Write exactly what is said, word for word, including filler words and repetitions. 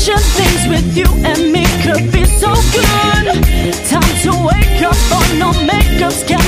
Future things with you and me could be so good. Time to wake up on no makeup, scan